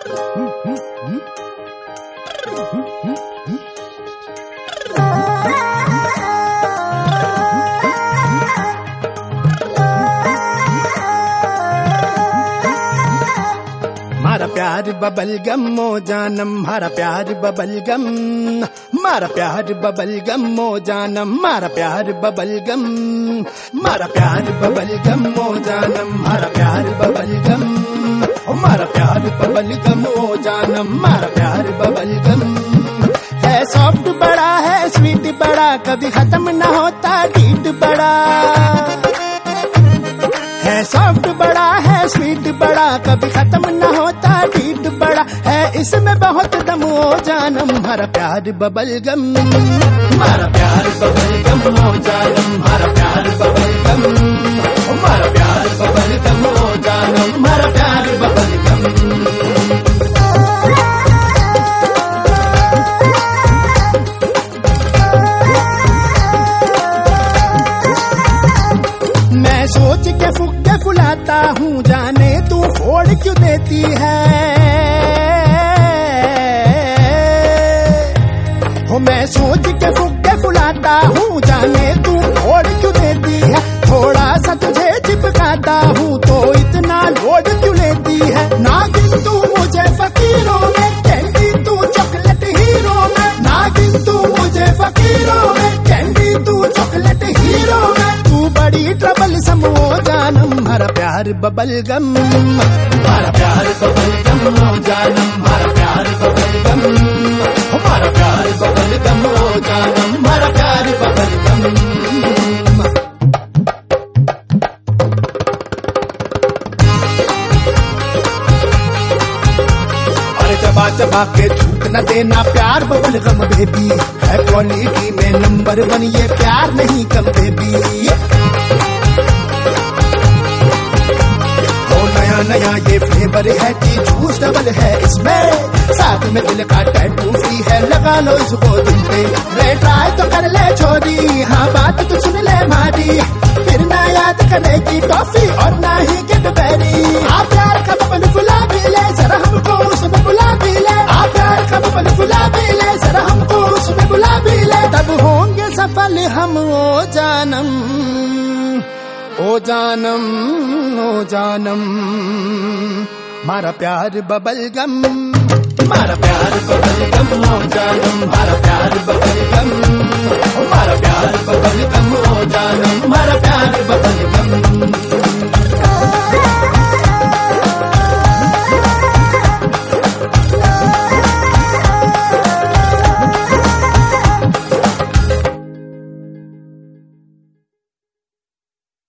मारा प्यार बबल गम ओ जानम, मारा प्यार बबल गम, मारा प्यार बबल गम ओ जानम, मारा प्यार बबल गम, मारा प्यार बबल गम ओ जानम, मारा प्यार बबल गम, मारा प्यार बबल गम ओ जानम, मारा प्यार बबल गम। है सॉफ्ट बड़ा है स्वीट बड़ा, कभी खत्म ना होता डीट बड़ा। है सॉफ्ट बड़ा है स्वीट बड़ा, कभी खत्म ना होता डीट बड़ा। है इसमें बहुत दम ओ जानम, हमारा प्यार बबल गम, हमारा प्यार बबल गम ओ जानम, हमारा प्यार बबल गम, हमारा प्यार बबल गम ओ जानम, हमारा प्यार बबल गम। मैं सोच के फुक्के फुलाता हूँ, जाने तू फोड़ क्यों देती है। हो मैं सोच के फुक्के फुलाता हूँ, जाने तू फोड़ क्यों देती है। थोड़ा सा तुझे चिपकाता हूँ तो इतना लोड क्यों लेती है। नागिन तू मुझे फकीरों में, कैंडी तू चॉकलेट हीरो में। नागिन तू मुझे फकीरों में, कैंडी तू चॉकलेट हीरो में। तू बड़ी ट्रबल समो जानम, हमारा प्यार बबल गम, हमारा प्यार बबल गम ओ जानम, हमारा प्यार बबल गम, हमारा प्यार बबल गम ओ जानम, हमारा प्यार बबल गम। चबा चबा के थूक न देना प्यार बबल गम बेबी, है क्वालिटी में नंबर 1 ये प्यार नहीं कम बेबी। ओ नया नया ये फ्लेवर है कि जूस डबल है इसमें, साथ में दिल का टैटू फ्री है, लगा लो इसको दिल पे। रे ट्राई तो कर ले छोरी, हाँ बात तो सुन ले मारी, फिर ना याद करेगी टॉफी और ना ही कैडबरी। आप प्यार का बबल फुला भी ले जरा हमको उसमें बुला भी ले। आप प्यार का बबल फुला भी ले जरा हमको उसमें बुला भी ले। तब होंगे सफल हम ओ जानम, ओ जानम, ओ जानम। मारा प्यार बबल गम, मारा प्यार बबल गम ओ जानम, मारा प्यार बबल गम, मारा प्यार बबल गम ओ जानम, मारा प्यार बबल गम।